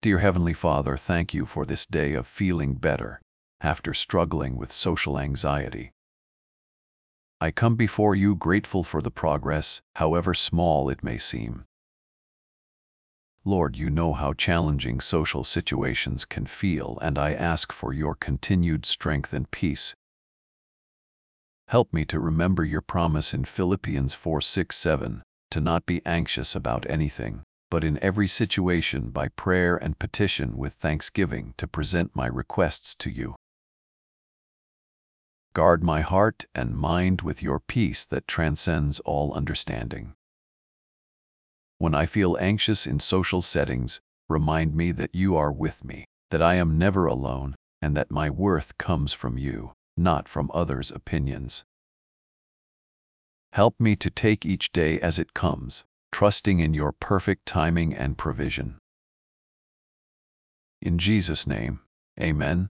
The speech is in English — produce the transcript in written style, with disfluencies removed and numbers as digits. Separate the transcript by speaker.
Speaker 1: Dear Heavenly Father, thank you for this day of feeling better after struggling with social anxiety. I come before you grateful for the progress, however small it may seem. Lord, you know how challenging social situations can feel, and I ask for your continued strength and peace. Help me to remember your promise in Philippians 4:6-7, to not be anxious about anything, but in every situation by prayer and petition with thanksgiving to present my requests to you. Guard my heart and mind with your peace that transcends all understanding. When I feel anxious in social settings, remind me that you are with me, that I am never alone, and that my worth comes from you, not from others' opinions. Help me to take each day as it comes, trusting in your perfect timing and provision. In Jesus' name, amen.